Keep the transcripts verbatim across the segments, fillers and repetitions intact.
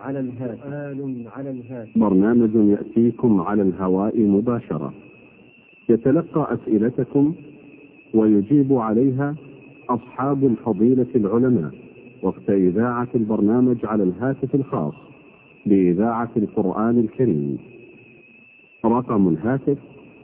على الهاتف سؤال على الهاتف برنامج يأتيكم على الهواء مباشرة، يتلقى أسئلتكم ويجيب عليها أصحاب الفضيلة العلماء وقت إذاعة البرنامج على الهاتف الخاص بإذاعة القرآن الكريم. رقم الهاتف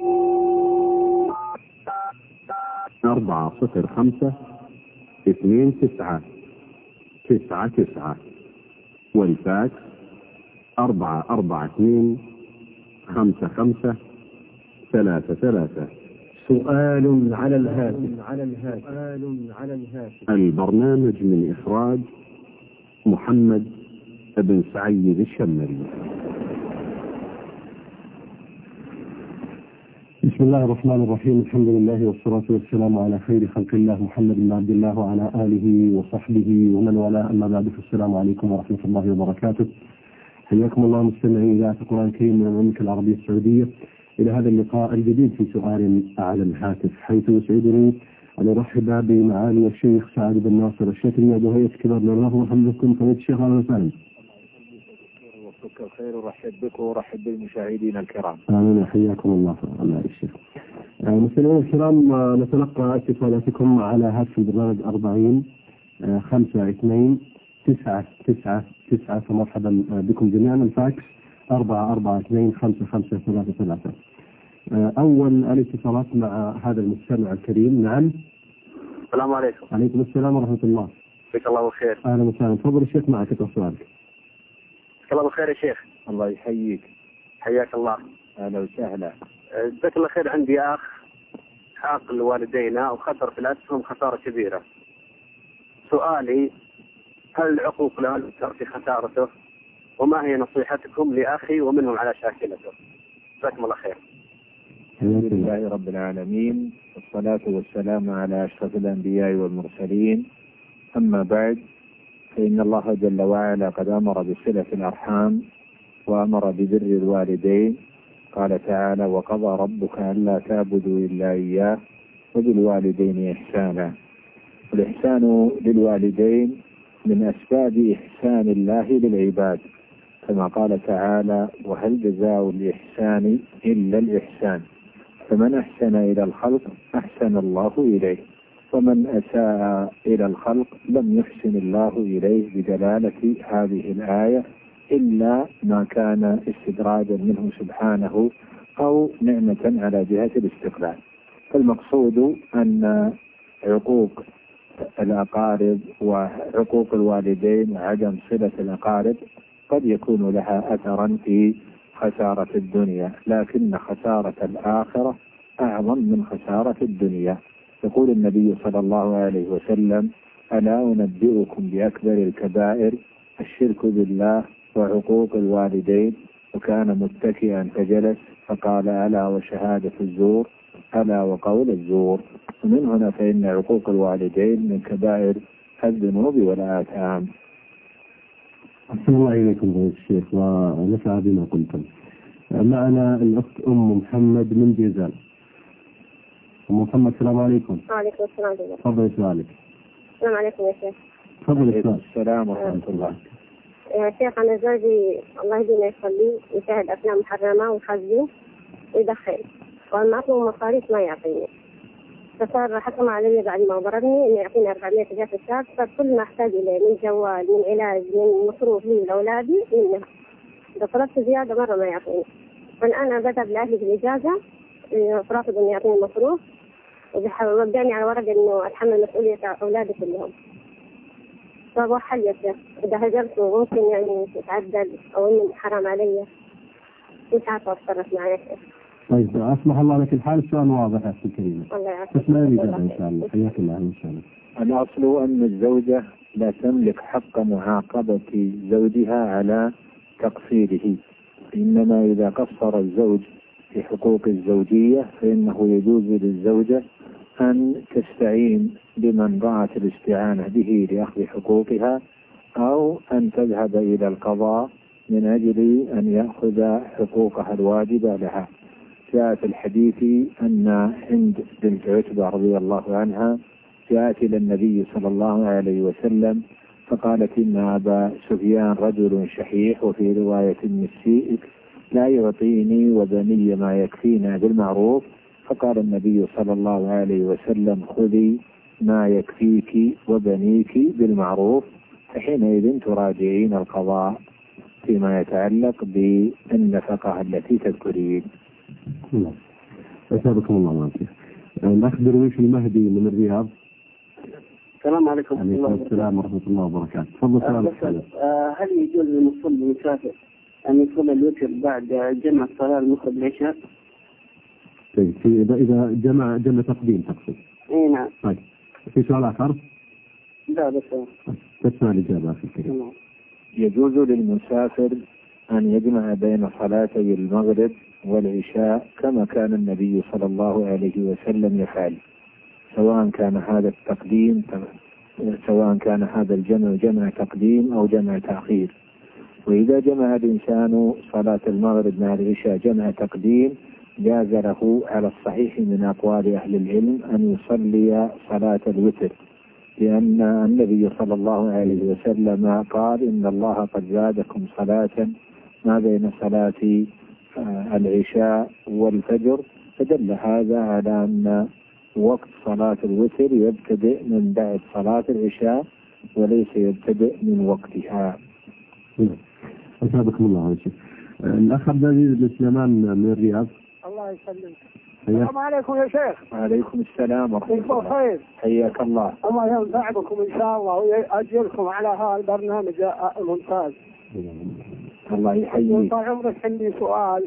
أربعة صفر خمسة اثنين تسعة تسعة تسعة، والفاكس أربعة أربعة اثنين خمسة خمسة ثلاثة ثلاثة. سؤال على الهاتف على الهاتف سؤال على الهاتف. البرنامج من إخراج محمد بن سعيد الشمري. بسم الله الرحمن الرحيم، الحمد لله والصلاة والسلام على خير خلق الله محمد بن عبد الله وعلى آله وصحبه ومن والاه، أما بعد، فالسلام عليكم ورحمة الله وبركاته. حياكم الله مستمعين إذاعة القرآن الكريم من المملكة العربية السعودية إلى هذا اللقاء الجديد في سؤال على الهاتف، حيث يسعدني أن أرحب بمعالي الشيخ سعد بن ناصر الشتري عضو هيئة كبار العلماء ورحمة بكم فضيلة الشيخ. أهلا وسهلا. وفقك الخير ورحب بك ورحب بالمشاهدين الكرام. آمين، حياكم الله. الله الشيخ. مستمعينا الكرام، نتلقى اتصالاتكم على هاتف البرنامج أربعين خمسة اثنين تسعة تسعة تسعة، فمرحبا بكم جميعا. الفاكس أربعة أربعة اثنين خمسة خمسة ثلاثة ثلاثة. أول الاتصالات مع هذا المستمع الكريم. نعم. السلام عليكم. عليكم السلام ورحمة الله. جزاك الله بالخير. أهلا وسهلا. تفضل الشيخ، معك سؤالك. جزاك الله بالخير يا شيخ. الله يحييك. حياك الله. أهلا وسهلا. جزاك الله خير. عندي أخ عاقل والدينا وخسر في الأسهم خسارة كبيرة. سؤالي: هل العقوق له أثر في خسارته؟ وما هي نصيحتكم لأخي ومنهم على شاكلته؟ جزاكم الله خير. الحمد لله رب العالمين، والصلاة والسلام على أشرف الأنبياء والمرسلين، أما بعد، فإن الله جل وعلا قد أمر بصلة الأرحام وأمر ببر الوالدين. قال تعالى: وقضى ربك ألا تعبدوا إلا إياه وبالوالدين إحسانا. والإحسان للوالدين من أسباب إحسان الله للعباد، كما قال تعالى: وهل جزاء الإحسان إلا الإحسان، فمن أحسن إلى الخلق أحسن الله إليه، ومن أساء إلى الخلق لم يحسن الله إليه، بدلالة هذه الآية إلا ما كان استدراجا منه سبحانه أو نعمة على جهة الاستقلال. فالمقصود أن عقوق الأقارب وعقوق الوالدين وعدم صلة الأقارب قد يكون لها أثرا في خسارة الدنيا، لكن خسارة الآخرة أعظم من خسارة الدنيا. يقول النبي صلى الله عليه وسلم: ألا أنبئكم بأكبر الكبائر؟ الشرك بالله وعقوق الوالدين. وكان متكئا فجلس فقال: ألا وشهادة الزور، ألا وقول الزور. ومن هنا فإن عقوق الوالدين من كبائر الذنوب والآثام. أحسن الله إليكم فضيلة الشيخ ونفع بما قلتم. معنا الأخت أم محمد من جيزان. أم محمد، السلام عليكم. وعليكم السلام. تفضل سؤالك. السلام عليكم يا شيخ. تفضل السؤال. السلام ورحمة الله. يا شيخ، أنا زوجي الله يهديه يصلي، يشاهد أفلام محرمة ويخزن ويدخن، وأنا أطلب مصاريف ما يعطيني، فصار حكم علي بعد ما ضربني إنه يعطيني أربعمائة ريال في الشهر. فكل ما أحتاج إليه من جوال، من علاج، من مصروف لي لأولادي منها، إذا طلبت زيادة مرة ما يعطيني. والآن بذهب لأهلي في الإجازة، رافض إنه يعطيني مصروف، ووقعني على ورق إنه أتحمل مسؤولية أولادي كلهم. فهو حل يا شيخ، إذا هجرته ممكن يعني يتعدل أو إنه حرام علي، مش عارفة أتصرف معي يا شيخ. طيب، أسمح الله لك الحال. السؤال واضح يا أختي الكريمة. الله يعافيك. تسمعي الإجابة إن شاء الله. حياك الله. إن شاء الله. الأصل أن الزوجة لا تملك حق معاقبة زوجها على تقصيره، إنما إذا قصر الزوج في حقوق الزوجية فإنه يجوز للزوجة أن تستعين بمن رأت الاستعانة به لأخذ حقوقها، أو أن تذهب إلى القضاء من أجل أن يأخذ حقوقها الواجبة لها. جاء في الحديث أن هند بنت عتبة رضي الله عنها جاءت إلى النبي صلى الله عليه وسلم فقالت إن أبا سفيان رجل شحيح، وفي رواية مسيء لا يعطيني وبني ما يكفينا بالمعروف. فقال النبي صلى الله عليه وسلم خذي ما يكفيك وبنيك بالمعروف، فحينئذ تراجعين القضاء فيما يتعلق بالنفقة التي تذكرين. نعم. أسابقكم الله معك. الأخ درويش المهدي من الرياض. السلام عليكم ورحمة الله عليكم السلام ورحمة الله وبركاته. تفضل سؤالك. آه هل يجوز للمصلي المسافر أن يصلي الوتر بعد جمع الصلاة المغرب العشاء؟ طيب إذا إذا جمع جمع تقديم تقصد. إي نعم. طيب في سؤال آخر؟ لا بس. تسمع الإجابة في الكريم. يجوز للمسافر أن يجمع بين صلاتي المغرب والعشاء كما كان النبي صلى الله عليه وسلم يفعل، سواء كان هذا التقديم سواء كان هذا الجمع جمع تقديم أو جمع تأخير. وإذا جمع الإنسان صلاة المغرب مع العشاء جمع تقديم جاز له على الصحيح من أقوال أهل العلم أن يصلي صلاة الوتر، لأن النبي صلى الله عليه وسلم قال إن الله قد زادكم صلاة ما بين صلاة العشاء والفجر، فدل هذا على أن وقت صلاة الوتر يبتدئ من بعد صلاة العشاء وليس يبتدئ من وقتها. أسابقكم الله على شيء. الأخ عبد العزيز بن سليمان من الرياض. الله يسلمك. السلام عليكم يا شيخ. وعليكم السلام ورحمة الله. خير. حياك الله. الله ينفع بكم إن شاء الله ويأجركم على هذا البرنامج الممتاز. الله يحييك. طال عمرك عندي سؤال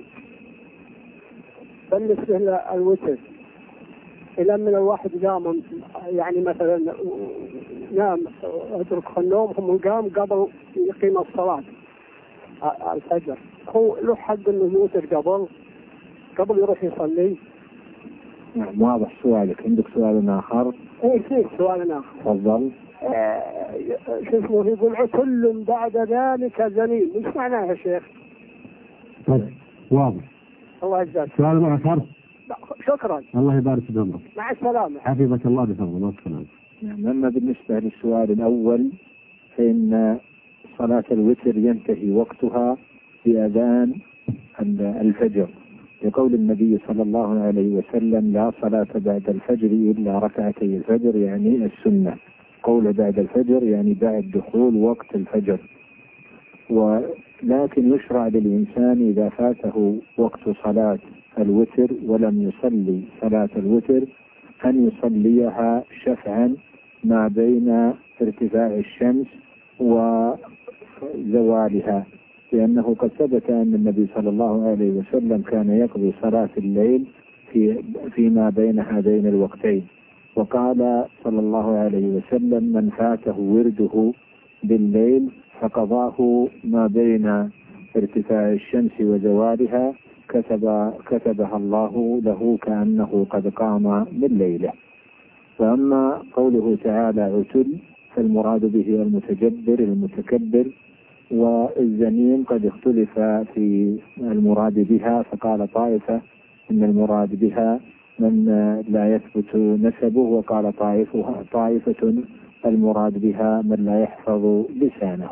بالنسبة للوتر. إذا من الواحد قام يعني مثلا نام أدرك النوم ثم قام قبل يقيم الصلاة الفجر، هو له حق إنه يوتر قبل قبل يروح يصلي؟ نعم واضح سؤالك. عندك سؤال آخر؟ إيه في سؤال آخر. تفضل. آه شو اسمه يقول عتل بعد ذلك زنين، مش معناه يا شيخ؟ طيب واضح. الله يجزاك. سؤال آخر؟ شكرا. الله يبارك في عمرك. مع السلامة. حفظك الله بفضل والسلام. نعم. أما بالنسبة للسؤال الأول فإن صلاة الوتر ينتهي وقتها بأذان الفجر، لقول النبي صلى الله عليه وسلم لا صلاة بعد الفجر إلا ركعتي الفجر، يعني السنة. قول بعد الفجر يعني بعد دخول وقت الفجر. ولكن يشرع للإنسان إذا فاته وقت صلاة الوتر ولم يصلي صلاة الوتر أن يصليها شفعا ما بين ارتفاع الشمس وزوالها، لأنه قد ثبت أن النبي صلى الله عليه وسلم كان يقضي صلاة الليل في فيما بين هذين الوقتين. وقال صلى الله عليه وسلم من فاته ورده بالليل فقضاه ما بين ارتفاع الشمس وزوالها كتب كتبها الله له كأنه قد قام من ليلة. فأما قوله تعالى عتل فالمراد به المتجبر المتكبر، والزنيم قد اختلف في المراد بها، فقال طائفة إن المراد بها من لا يثبت نسبه، وقال طائفة طائفة المراد بها من لا يحفظ لسانه.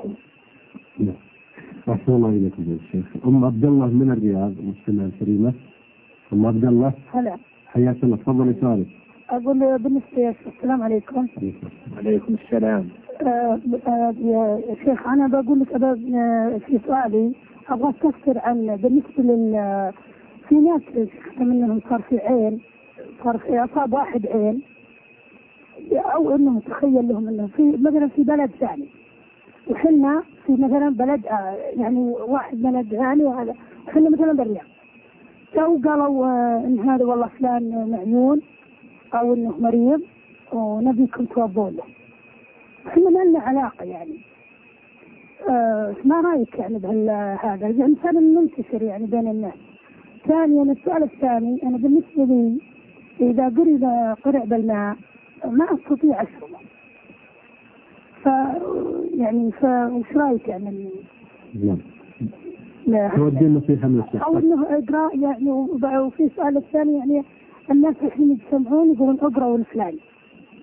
أحسن الله إليكم يا شيخ. أم عبد الله من الرياض المسلمة الكريمة. أم عبد الله. هلا. حياك الله. تفضلي سؤالك. أقول بالنسبة السلام عليكم. عليكم السلام. آه آه يا شيخ أنا بقول لك آه في سؤالي أبغى أستفسر عن بالنسبة لل في ناس منهم صار في عين صار في أصاب واحد عين، أو إنه تخيل لهم إنه في مثلا في بلد ثاني وحنا في مثلا بلد آه يعني واحد بلد ثاني وهذا حنا مثلا بالرياض، أو قالوا آه إن هذا والله فلان معيون أو إنه مريض ونبيكم توضوا له. احنا ما لنا علاقة يعني. آه ما رأيك يعني بهذا؟ يعني فعلا منتشر يعني بين الناس. ثانيا السؤال الثاني أنا بالنسبة لي إذا قرب قرع بالماء ما أستطيع أشربه. ف يعني فوش رأيك يعني؟ نعم. تودي النصيحة من الشيخ. أو إنه إقراء يعني. وفي سؤال الثاني يعني الناس الحين يجتمعون يقولون اقرأوا الفلاني.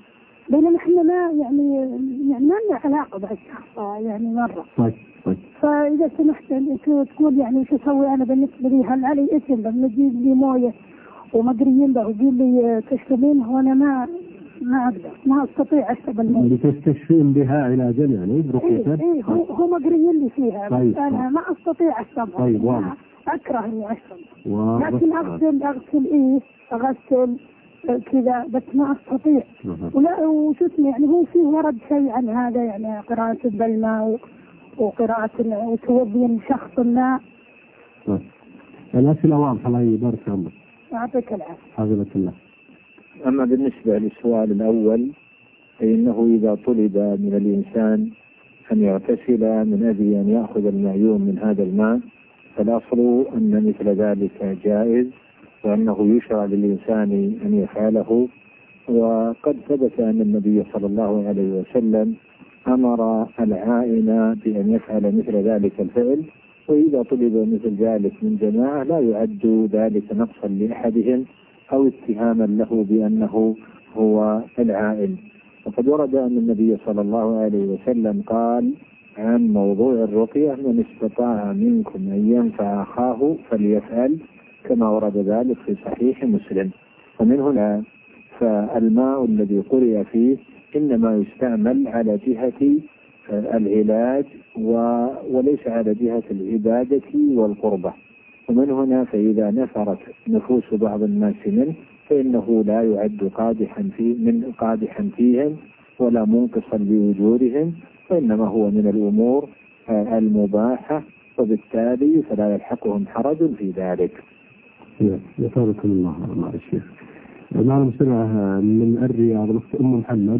بينما احنا ما يعني يعني ما لنا علاقة بهالشخص يعني مرة. طيب طيب. فإذا سمحت تقول يعني شو أسوي أنا بالنسبة لي؟ هل علي اسم لما يجيب لي موية ومقريين له ويقول لي تشربين وأنا ما ما أقدر ما أستطيع أشرب الموية. لتستشفين بها علاجا يعني رقية؟ إيه إيه هو هو مقريين لي فيها. طيب. بس أنا ما أستطيع أشربها. طيب واضح. أكره إني أشرب. واضح. لكن أغسل أغسل إيه أغسل كذا بس ما أستطيع. ولا وشو اسمه يعني هو فيه ورد شيء عن هذا يعني قراءة بالماء وقراءة وتوضي شخص ما. طيب. الأسئلة واضحة الله يبارك في عمرك. يعطيك العافية. حفظك الله. أما بالنسبة للسؤال الأول فإنه إذا طلب من الإنسان أن يغتسل من أجل أن يأخذ المعيون من هذا الماء فالأصل أن مثل ذلك جائز وأنه يشرع للإنسان أن يفعله. وقد ثبت أن النبي صلى الله عليه وسلم أمر العائن بأن يفعل مثل ذلك الفعل، وإذا طلب مثل ذلك من جماعة لا يعد ذلك نقصا لأحدهم أو اتهاما له بأنه هو العائن. وقد ورد أن النبي صلى الله عليه وسلم قال عن موضوع الرقية من استطاع منكم أن ينفع أخاه فليفعل، كما ورد ذلك في صحيح مسلم. ومن هنا فالماء الذي قرئ فيه إنما يستعمل على جهة العلاج وليس على جهة العبادة والقربة. ومن هنا فإذا نفرت نفوس بعض الناس منه فإنه لا يعد قادحا فيه من قادحا فيهم ولا منقصا لأجورهم، وإنما هو من الأمور المباحة، وبالتالي فلا يلحقهم حرج في ذلك. يطاركم الله مع الشيخ. معنا مستمعة من الرياض الأخت أم محمد.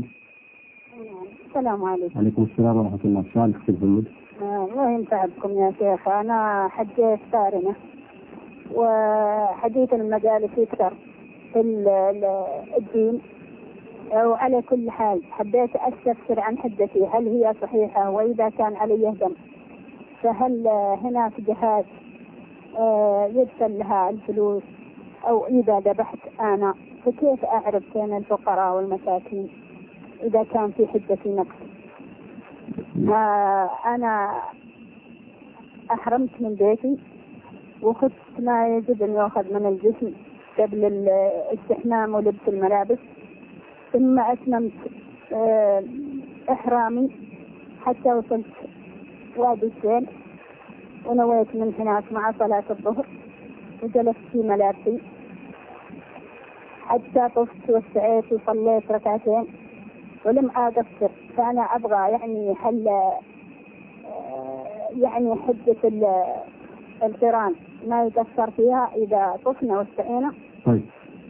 السلام عليكم. عليكم السلام ورحمة الله. سؤال أخت محمد. الله ينفع بكم يا شيخ. أنا حجيت قارنة وحديث المجال في كثر في الدين، وعلى كل حال حبيت أستفسر عن حدتي هل هي صحيحة، وإذا كان علي دم فهل هناك جهات يدفن لها الفلوس، أو إذا ذبحت أنا فكيف أعرف بين الفقراء والمساكين إذا كان في حدتي نقص؟ أنا أحرمت من بيتي وخذت ما يجب أن يأخذ من الجسم قبل الاستحمام ولبس الملابس، ثم أتممت إحرامي حتى وصلت وادي السيل ونويت من هناك مع صلاة الظهر وجلست في ملابسي حتى طفت وسعيت وصليت ركعتين ولم أقصر. فأنا أبغى يعني حل يعني حدة القران ما يقصر فيها إذا طفنا واستعينا. طيب.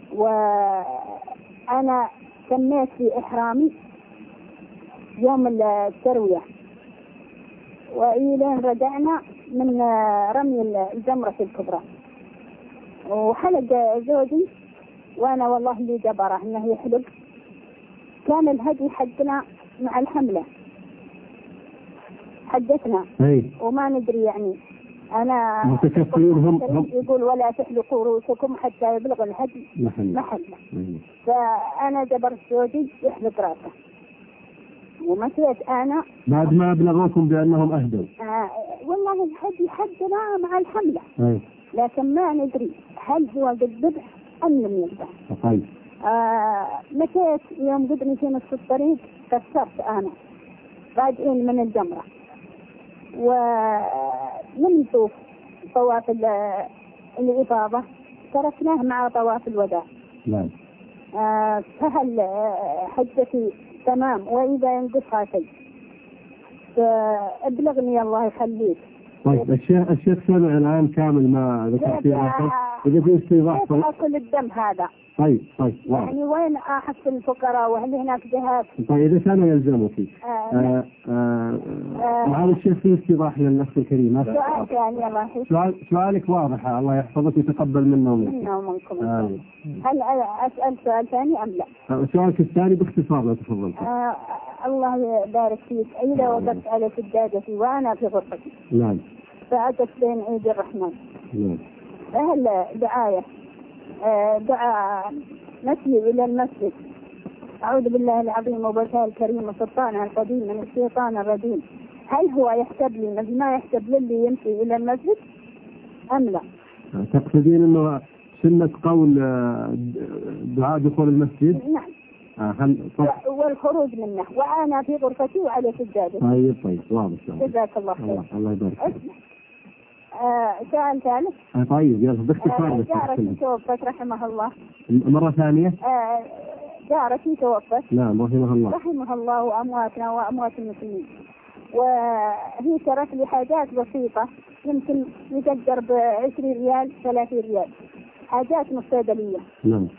وأنا سميت في إحرامي يوم التروية، وإلين رجعنا من رمي الجمرة الكبرى وحلق زوجي، وأنا والله لي جبرة إنه يحلق. كان الهدي حقنا مع الحملة حدثنا وما ندري يعني. أنا متكفلين يقول ولا تحلقوا رؤوسكم حتى يبلغ الهدي محله. فأنا جبرت زوجي يحلق رأسه ومشيت أنا بعد ما أبلغوكم بأنهم أهدوا. آه والله الهدي حقنا مع الحملة. أي. لكن ما ندري هل هو قد ذبح أم لم يذبح. طيب. آه مشيت يوم قدني في نصف الطريق كسرت أنا راجعين من الجمرة، ومن نشوف طواف الإفاضة تركناه مع طواف الوداع. نعم. آه فهل حجتي تمام؟ وإذا ينقصها شيء فابلغني الله يخليك. طيب الشيخ الشيخ سمع الآن كامل ما ذكرت فيه. إذا في استيضاح كيف أصل الدم هذا؟ طيب طيب يعني وين أحس الفقراء وهل هناك جهات؟ طيب إذا كان يلزمك معالي الشيخ في استيضاح للنفس الكريمة. سؤال ثاني الله يحفظك. سؤال سؤالك واضح الله يحفظك ويتقبل منا ومنك. منا ومنكم. آه. هل أسأل سؤال ثاني أم لا؟ سؤالك الثاني باختصار لو تفضلت. آه الله يبارك فيك. إذا وقفت على سجادتي وأنا في غرفتي. نعم. فأقف بين أيدي الرحمن. نعم. هل دعاية آه دعاء مسجد إلى المسجد أعوذ بالله العظيم وبجاه الكريم وسلطانه القديم من الشيطان الرجيم. هل هو يحسب لي مثل ما يحسب للي يمشي إلى المسجد أم لا؟ تقصدين أنه سنة قول دعاء دخول المسجد؟ نعم. آه هل والخروج منه وأنا في غرفتي وعلى سجادة. طيب طيب واضح. جزاك الله خير. الله, الله يبارك. آه سؤال ثالث. آه طيب يلا باختصار. آه جارتي توفت رحمها الله. مرة ثانية. آه جارتي توفت. نعم رحمها الله. رحمها الله وأمواتنا وأموات المسلمين. وهي شرت لي حاجات بسيطة يمكن يقدر بعشرين ريال ثلاثين ريال، حاجات من الصيدلية. نعم.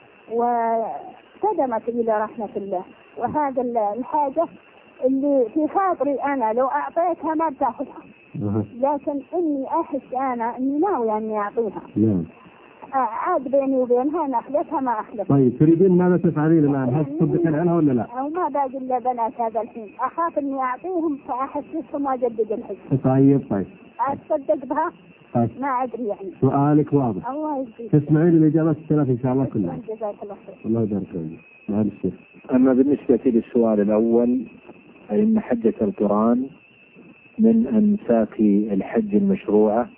وصدمت إلى رحمة الله. وهذا الحاجة اللي في خاطري أنا لو أعطيتها ما بتاخذها. أه. لكن إني أحس أنا إني ناوي إني أعطيها. نعم. عاد بيني وبينها أنا أخذتها ما أخذتها. طيب تريدين ماذا تفعلين الآن؟ هل تصدقين عنها ولا لا؟ أو ما باقي إلا بنات هذا الحين، أخاف إني أعطيهم فأحسسهم وأجدد الحج. طيب طيب. أتصدق بها؟ طيب. ما أدري يعني. سؤالك واضح. الله يجزيك. تسمعين الإجابات الثلاث إن شاء الله كلها. جزاك الله خير. الله يبارك فيك. مع الشيخ. أما بالنسبة للسؤال الأول فإن حجة القران من أنساك الحج المشروعة،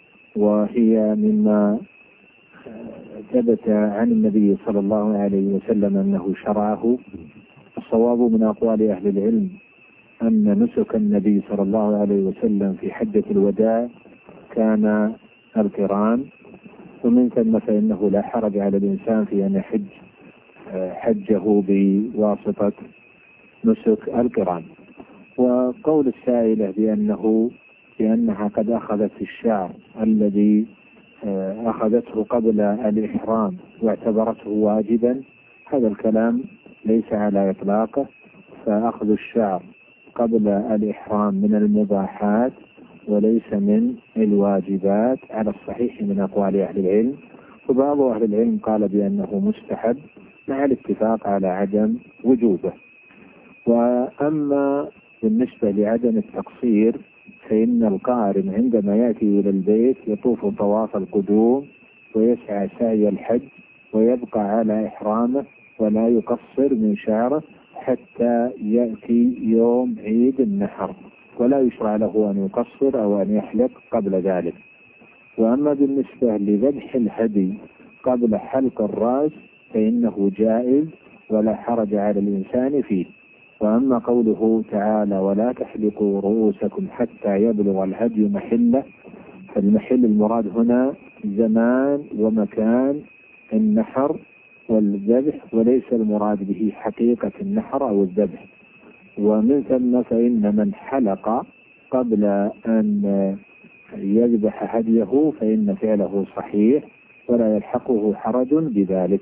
وهي مما ثبت عن النبي صلى الله عليه وسلم أنه شرعه. الصواب من أقوال أهل العلم أن نسك النبي صلى الله عليه وسلم في حجة الوداع كان القران، ومن ثم فإنه لا حرج على الإنسان في أن يحج حجه بواسطة نسك القران. وقول السائلة بأنه بأنها قد أخذت الشعر الذي أخذته قبل الإحرام واعتبرته واجبا، هذا الكلام ليس على إطلاقه. فأخذ الشعر قبل الإحرام من المباحات وليس من الواجبات على الصحيح من أقوال أهل العلم. وبعض أهل العلم قال بأنه مستحب مع الاتفاق على عدم وجوبه. وأما بالنسبة لعدم التقصير فإن القارن عندما يأتي إلى البيت يطوف طواف القدوم ويسعى سعي الحج ويبقى على إحرامه ولا يقصر من شعره حتى يأتي يوم عيد النحر، ولا يشرع له أن يقصر أو أن يحلق قبل ذلك. وأما بالنسبة لذبح الهدي قبل حلق الرأس فإنه جائز ولا حرج على الإنسان فيه. وأما قوله تعالى ولا تحلقوا رؤوسكم حتى يبلغ الهدي محله، فالمحل المراد هنا زمان ومكان النحر والذبح، وليس المراد به حقيقة النحر أو الذبح. ومن ثم فإن من حلق قبل أن يذبح هديه فإن فعله صحيح ولا يلحقه حرج بذلك.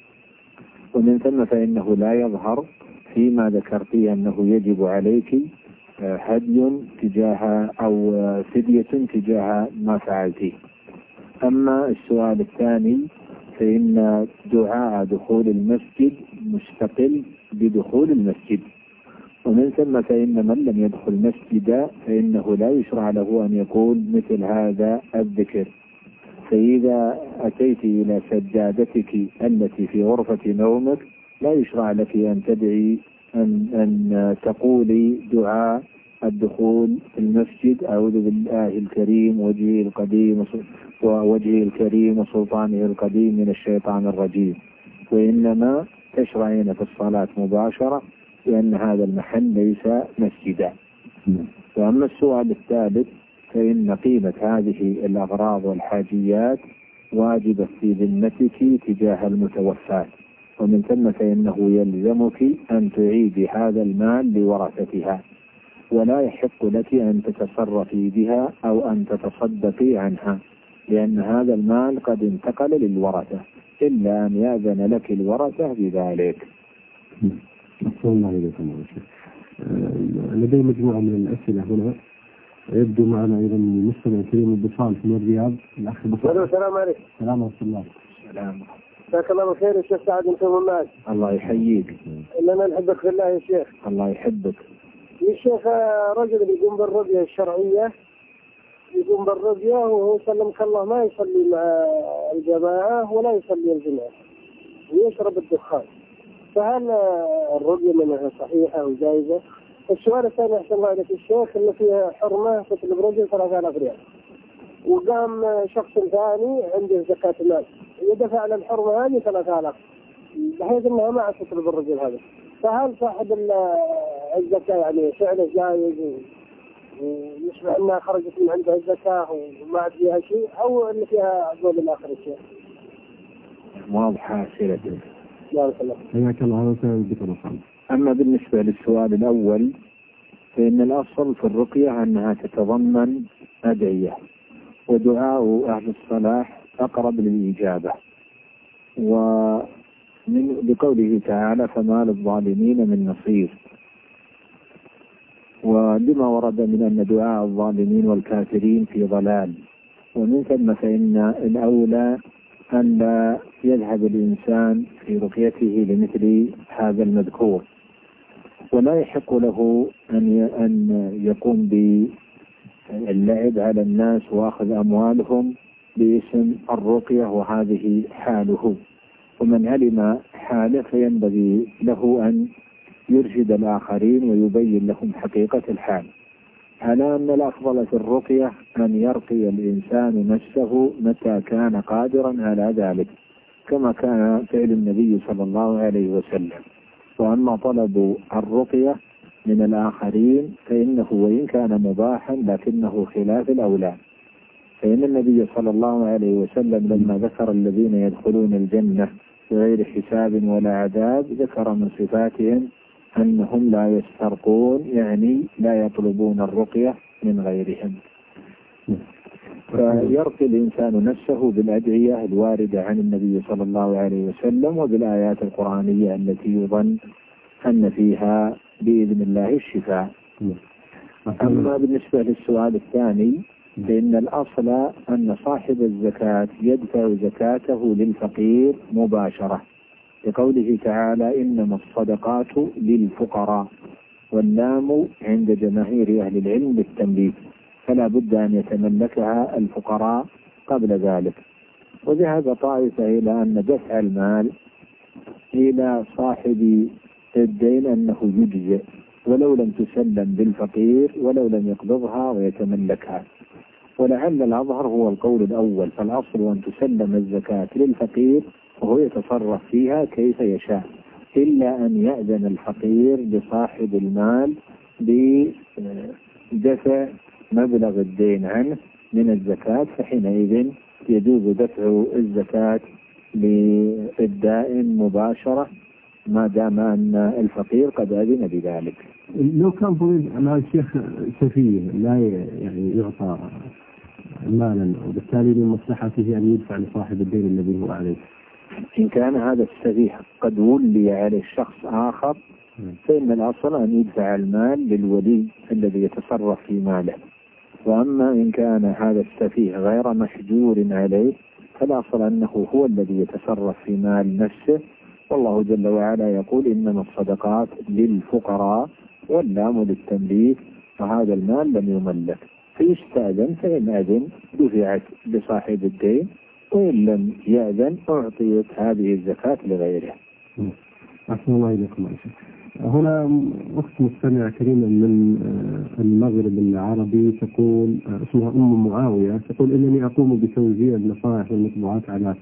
ومن ثم فإنه لا يظهر فيما ذكرتي أنه يجب عليك هدي تجاه أو فدية تجاه ما فعلتيه. أما السؤال الثاني فإن دعاء دخول المسجد مستقل بدخول المسجد، ومن ثم فإن من لم يدخل مسجدا فإنه لا يشرع له أن يقول مثل هذا الذكر. فإذا أتيت إلى سجادتك التي في غرفة نومك لا يشرع لك أن تدعي أن, أن تقولي دعاء الدخول في المسجد أعوذ بالله الكريم وجهه القديم ووجهه الكريم وسلطانه القديم من الشيطان الرجيم، وإنما تشرعين في الصلاة مباشرة لأن هذا المحل ليس مسجدا. وأما السؤال الثالث فإن قيمة هذه الأغراض والحاجيات واجبة في ذمتك تجاه المتوفاة، ومن ثم فإنه يلزمك أن تعيدي هذا المال لورثتها، ولا يحق لك أن تتصرفي بها أو أن تتصدقي عنها، لأن هذا المال قد انتقل للورثة إلا أن يأذن لك الورثة بذلك. الله عليكم. لدي مجموعة من الأسئلة هنا، يبدو معنا أيضا مستمع كريم البصال من الرياض. الأخ بصال. السلام عليكم. السلام ورحمة الله. السلام. جزاك الله خير يا شيخ سعد انت وماك. الله يحييك. لنا نحبك في الله يا شيخ. الله يحبك. يا شيخ رجل يقوم بالرقية الشرعية، يقوم بالرقية وهو سلمك الله ما يصلي مع الجماعة ولا يصلي الجماعة ويشرب الدخان. فهل الرقية منها صحيحة وجائزة؟ السؤال الثاني أحسن الله عليك الشيخ إنه فيها حرمة تطلب رجل ثلاثة آلاف ريال، وقام شخص ثاني عنده زكاة المال يدفع على الحرمة هذه ثلاثة آلاف بحيث إنها ما عاد تطلب الرجل هذا، فهل صاحب الزكاة يعني فعله جائز ويشبه أنها خرجت من عندها الزكاة وما عاد فيها شيء، أو إن فيها قول الآخر الشيء؟ واضحة أسئلتك. بارك الله. حياك الله وسهلا. أما بالنسبة للسؤال الأول فإن الأصل في الرقية أنها تتضمن أدعية، ودعاء أهل الصلاح أقرب للإجابة، ومن بقوله تعالى فما للظالمين من نصير، ولما ورد من أن دعاء الظالمين والكافرين في ضلال، ومن ثم فإن الأولى أن لا يذهب الإنسان في رقيته لمثل هذا المذكور، ولا يحق له أن أن يقوم باللعب على الناس وأخذ أموالهم باسم الرقية، وهذه حاله. ومن علم حاله فينبغي له أن يرشد الآخرين ويبين لهم حقيقة الحال، على أن الأفضل في الرقية أن يرقي الإنسان نفسه متى كان قادرا على ذلك، كما كان فعل النبي صلى الله عليه وسلم. وأما طلب الرقية من الآخرين فإنه وإن كان مباحا لكنه خلاف الأولى، فإن النبي صلى الله عليه وسلم لما ذكر الذين يدخلون الجنة بغير حساب ولا عذاب ذكر من صفاتهم أنهم لا يسترقون، يعني لا يطلبون الرقية من غيرهم. فيرقي الإنسان نفسه بالأدعية الواردة عن النبي صلى الله عليه وسلم وبالآيات القرآنية التي يظن أن فيها بإذن الله الشفاء. أما بالنسبة للسؤال الثاني فإن الأصل أن صاحب الزكاة يدفع زكاته للفقير مباشرة، لقوله تعالى إنما الصدقات للفقراء، واللام عند جماهير أهل العلم بالتمليك، فلا بد أن يتملكها الفقراء قبل ذلك. وذهب طائفة إلى أن دفع المال إلى صاحب الدين أنه يجزئ ولو لم تسلم بالفقير ولو لم يقبضها ويتملكها، ولعل الأظهر هو القول الأول، فالأصل أن تسلم الزكاة للفقير وهو يتصرف فيها كيف يشاء، إلا أن يأذن الفقير لصاحب المال بدفع مبلغ الدين عنه من الزكاة، فحينئذ يجوز دفع الزكاة للدائن مباشرة ما دام أن الفقير قد أذن بذلك. لو كان فريد أن الشيخ سفيه لا يعني يعطى مالا وبالتالي من مصلحته أن يدفع لصاحب الدين الذي هو عليه، إن كان هذا السفيه قد ولي عليه شخص آخر فإن الأصل أن يدفع المال للولي الذي يتصرف في ماله. وأما إن كان هذا السفيه غير محجور عليه فالأصل أنه هو الذي يتصرف في مال نفسه، والله جل وعلا يقول إنما الصدقات للفقراء واللام للتمليك، وهذا المال لم يملك، فيستأذن، فإن أذن دفعت لصاحب الدين، وإن لم يأذن أعطيت هذه الزكاة لغيره. أحسن الله إليكم. هنا أخت مستمعة كريمة من المغرب العربي تقول اسمها أم معاوية، تقول إنني أقوم بتوزيع النصائح والمطبوعات على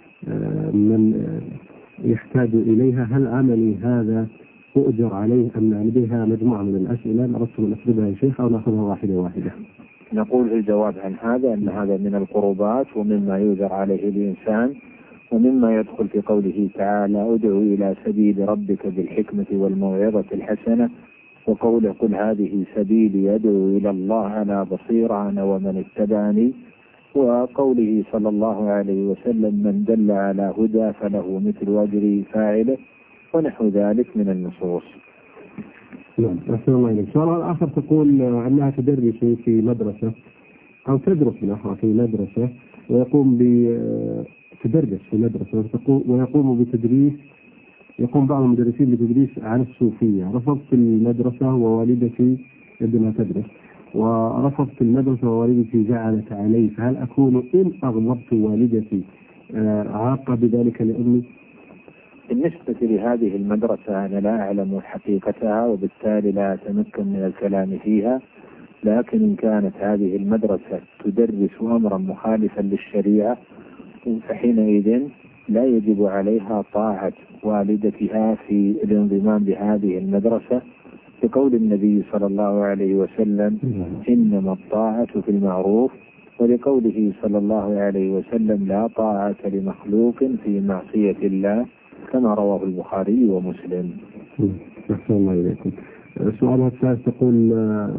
من يحتاج إليها، هل عملي هذا أؤجر عليه أم لديها مجموعة من الأسئلة نرسل نسردها يا شيخ أو نأخذها واحدة واحدة؟ نقول في الجواب عن هذا أن هذا من القربات ومما يؤجر عليه الإنسان، ومما يدخل في قوله تعالى ادعو إلى سبيل ربك بالحكمة والموعظة الحسنة، وقوله قل هذه سبيلي أدعو إلى الله على بصيرة أنا ومن اتبعني، وقوله صلى الله عليه وسلم من دل على هدى فله مثل أجر فاعله، ونحو ذلك من النصوص. نعم. أحسن الله إليك. سؤال آخر تقول أنها تدرس في مدرسة أو تدرس بالأحرى في مدرسة ويقوم ب تدرس في مدرسة ويقوم بتدريس يقوم بعض المدرسين بتدريس عن الصوفية. رفضت المدرسة ووالدتي ابنها تدرس، ورفضت المدرسة ووالدتي جعلت علي، فهل أكون إن أغضبت والدتي عاقة بذلك لأمي؟ بالنسبة لهذه المدرسة أنا لا أعلم حقيقتها وبالتالي لا أتمكن من الكلام فيها، لكن إن كانت هذه المدرسة تدرس أمرا مخالفا للشريعة فحينئذ لا يجب عليها طاعة والدتها في الانضمام بهذه المدرسة، بقول النبي صلى الله عليه وسلم إنما الطاعة في المعروف، ولقوله صلى الله عليه وسلم لا طاعة لمخلوق في معصية الله، كما رواه البخاري ومسلم. أحسن الله إليكم. سؤالها الثالث تقول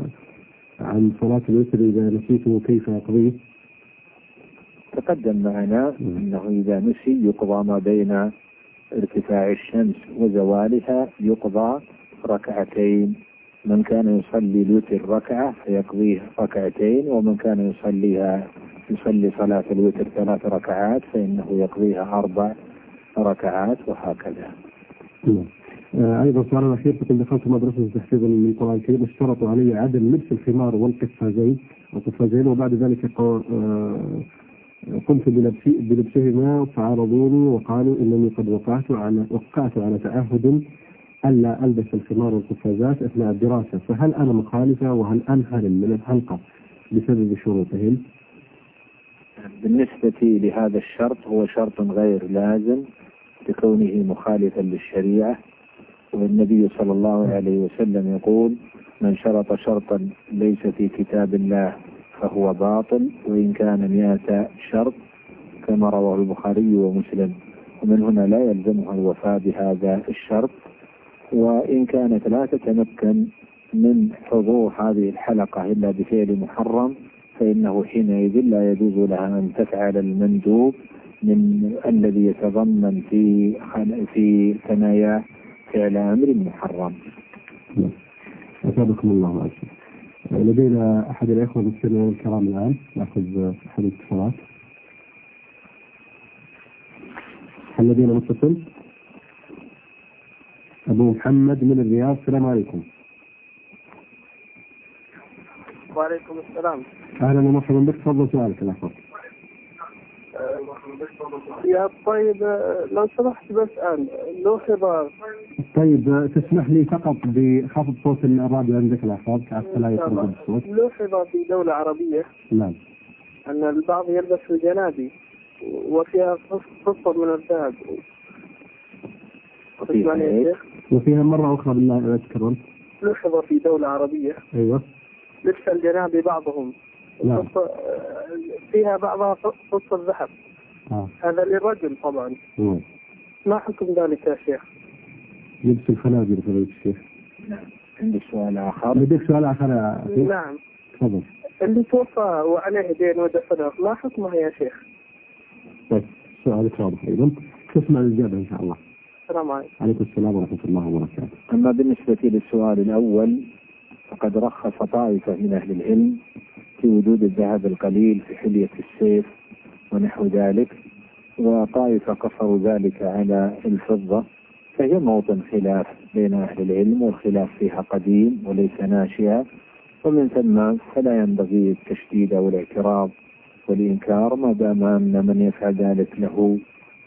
عن صلاة الوتر إذا نسيته كيف يقضيه؟ تقدم معنا أنه إذا نسي يقضى ما بين ارتفاع الشمس وزوالها، يقضى ركعتين. من كان يصلي الوتر ركعة فيقضيه ركعتين، ومن كان يصليها يصلي صلاة الوتر ثلاث ركعات فإنه يقضيها أربع ركعات، وهكذا. آه أيضا سؤال الأخير تقول دخلت مدرسة تحفيظ من القرآن الكريم، اشترطوا علي عدم لبس الخمار والقفازين والقفازين وبعد ذلك آه قمت بلبسهما فعارضوني وقالوا إنني قد وقعت على وقعت على تعهد ألا ألبس الخمار والقفازات أثناء الدراسة، فهل أنا مخالفة وهل أنحرم من الحلقة بسبب شروطهم؟ بالنسبة لهذا الشرط هو شرط غير لازم لكونه مخالفا للشريعة، والنبي صلى الله عليه وسلم يقول من شرط شرطا ليس في كتاب الله فهو باطل وإن كان مئة شرط، كما رواه البخاري ومسلم. ومن هنا لا يلزمها الوفاء بهذا الشرط، وإن كانت لا تتمكن من حضور هذه الحلقة إلا بفعل محرم فإنه حينئذ لا يجوز لها أن تفعل المندوب من الذي يتضمن في في ثنايا فعل أمر محرم. أسابقكم الله أجل. لدينا أحد الأخوة المستمعين الكرام الآن، نأخذ أحد الاتصالات. هل لدينا متصل؟ أبو محمد من الرياض، السلام عليكم. وعليكم السلام. أهلا ومرحبا بك، تفضل سؤالك الأخوة. يا طيب لو سمحت بسأل له خبر. طيب تسمح لي فقط بخفض صوت الراديو عندك الأخوة حتى لا يتردد الصوت. له خبر في دولة عربية نعم أن البعض يلبس الجنابي وفيها قصة من الذهب. وفيها مرة أخرى بالله أذكرون. له خبر في دولة عربية. أيوة. لبس الجنابي بعضهم. نعم. فيها بعضها قصة ذهب. آه. هذا للرجل طبعا. مم. ما حكم ذلك يا شيخ؟ لبس الخنازير فضيلة الشيخ. نعم. عندي سؤال آخر. لديك سؤال آخر؟ نعم. تفضل. اللي توفى وعليه دين ودفنه ما حكمه يا شيخ؟ طيب سؤالك واضح أيضا، تسمع الإجابة إن شاء الله. السلام عليكم. عليكم السلام ورحمة الله وبركاته. أما بالنسبة للسؤال الأول فقد رخص طائفة من أهل العلم في وجود الذهب القليل في حلية السيف ونحو ذلك، وطائفة قصروا ذلك على الفضة، فهي موطن خلاف بين أهل العلم، والخلاف فيها قديم وليس ناشئا، ومن ثم فلا ينبغي التشديد أو الاعتراض والإنكار ما دام أن من يفعل ذلك له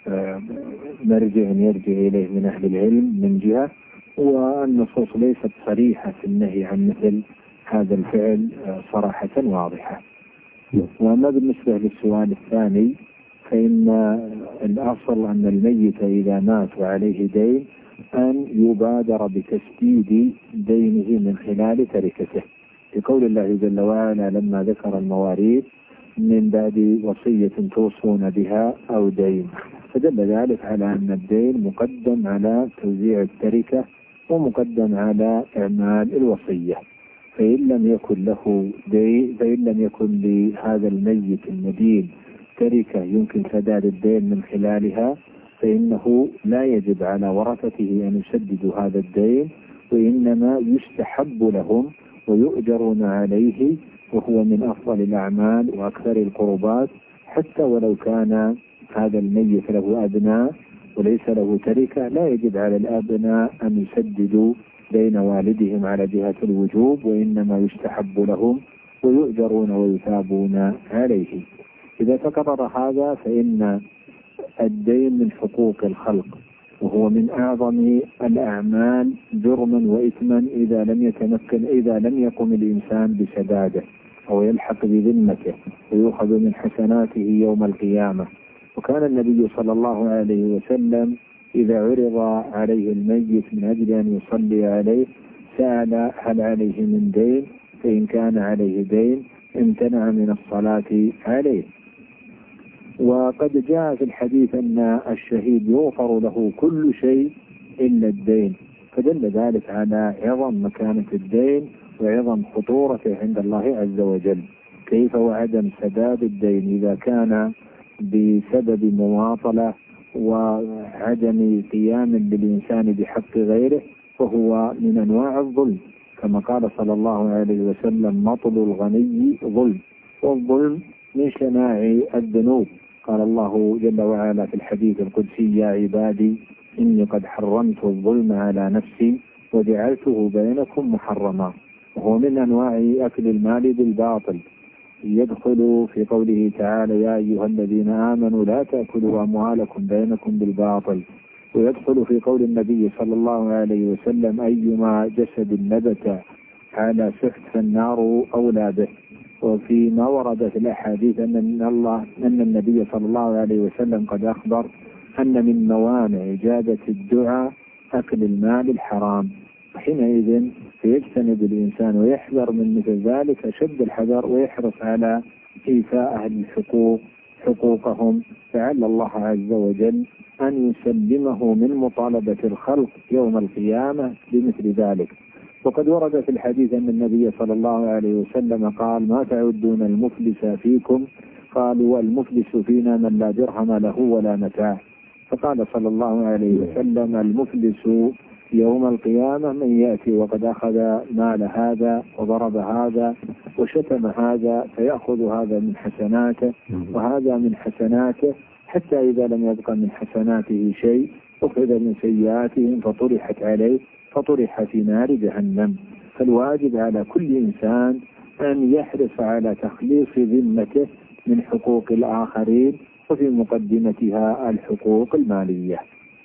مرجع يرجع إليه من أهل العلم من جهة، والنصوص ليست صريحة في النهي عن مثل هذا الفعل صراحة واضحة. وأما بالنسبة للسؤال الثاني فإن الأصل أن الميت إذا مات وعليه دين أن يبادر بتسديد دينه من خلال تركته، لقول الله جل وعلا لما ذكر المواريث من بعد وصية توصون بها أو دين، فدل ذلك على أن الدين مقدم على توزيع التركة ومقدم على إعمال الوصية. فإن لم يكن له دين، فإن لم يكن لهذا الميت المدين تركة يمكن سداد الدين من خلالها، فإنه لا يجب على ورثته أن يسددوا هذا الدين، وإنما يستحب لهم ويؤجرون عليه، وهو من أفضل الأعمال وأكثر القربات، حتى ولو كان هذا الميت له أبناء وليس له تركة لا يجب على الأبناء أن يسددوا دين والدهم على جهة الوجوب، وإنما يستحب لهم ويؤجرون ويثابون عليه. إذا تكرر هذا فإن الدين من حقوق الخلق، وهو من أعظم الأعمال جرما وإثما إذا لم يتمكن إذا لم يقم الإنسان بسداده أو يلحق بذمته ويؤخذ من حسناته يوم القيامة. وكان النبي صلى الله عليه وسلم إذا عرض عليه الميت من أجل أن يصلي عليه سأل هل عليه من دين، فإن كان عليه دين امتنع من الصلاة عليه. وقد جاء في الحديث أن الشهيد يغفر له كل شيء إلا الدين، فدل ذلك على عظم مكانة الدين وعظم خطورته عند الله عز وجل. كيف وعدم سداد الدين إذا كان بسبب مماطلة وعدم قيام للإنسان بحق غيره، فهو من أنواع الظلم، كما قال صلى الله عليه وسلم مطل الغني ظلم، والظلم من شناع الذنوب. قال الله جل وعلا في الحديث القدسي يا عبادي إني قد حرمت الظلم على نفسي وجعلته بينكم محرما، وهو من أنواع أكل المال بالباطل. يدخل في قوله تعالى يا أيها الذين آمنوا لا تأكلوا أموالكم بينكم بالباطل، ويدخل في قول النبي صلى الله عليه وسلم أيما جسد نبت على سحت فالنار أولى به. وفيما ورد في الأحاديث أن من الله أن النبي صلى الله عليه وسلم قد أخبر أن من موانع إجابة الدعاء أكل المال الحرام، حينئذ فيجتنب الإنسان ويحذر من مثل ذلك أشد الحذر، ويحرص على إيفاء أهل الحقوق حقوقهم، لعل الله عز وجل أن يسلمه من مطالبة الخلق يوم القيامة بمثل ذلك. وقد ورد في الحديث أن النبي صلى الله عليه وسلم قال ما تعدون المفلس فيكم؟ قالوا المفلس فينا من لا درهم له ولا متاع. فقال صلى الله عليه وسلم المفلس يوم القيامة من يأتي وقد أخذ مال هذا وضرب هذا وشتم هذا فيأخذ هذا من حسناته وهذا من حسناته، حتى إذا لم يبقى من حسناته شيء أخذ من سيئاتهم فطرحت عليه فطرح في نار جهنم. فالواجب على كل إنسان أن يحرص على تخليص ذمته من حقوق الآخرين، وفي مقدمتها الحقوق المالية.